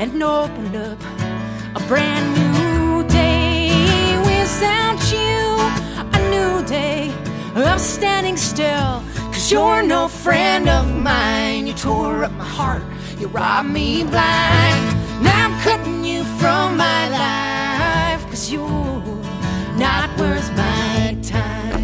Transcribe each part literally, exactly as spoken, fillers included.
and opened up a brand new day. Without you, a new day of standing still. Cause you're no friend of mine. You tore up my heart, you robbed me blind. Now I'm cutting you from my life, cause you're not worth my time.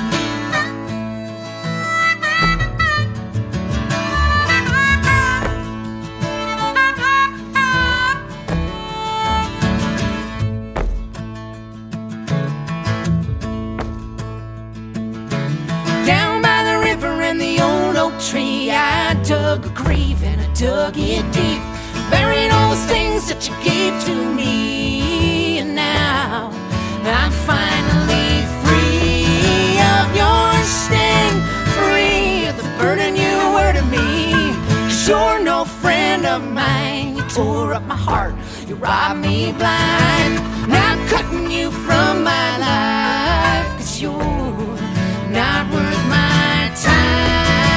Down by the river in the old oak tree, I dug a grave and I dug it deep, buried all those things that you gave to me. And now I'm finally free of your sting, free of the burden you were to me. Cause you're no friend of mine. You tore up my heart, you robbed me blind. Now I'm cutting you from my life, cause you're not worth my time.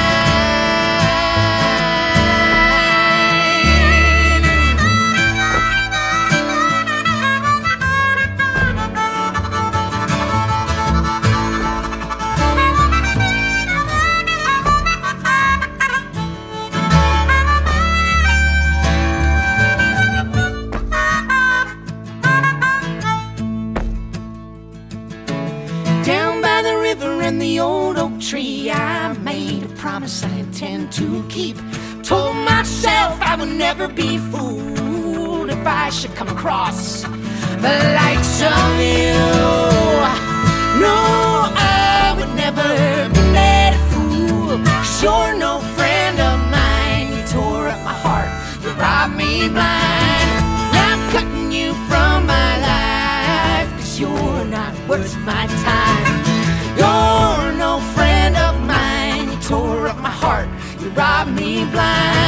Down by the river in the old oak tree, I made a promise I intend to keep. Told myself I would never be fooled if I should come across the likes of you. No, I would never be let fool. Cause you're no friend of mine. You tore up my heart, you robbed me blind. Now I'm cutting you from my life, cause you're not worth my time. You're no friend of mine. You tore up my heart, you robbed me blind.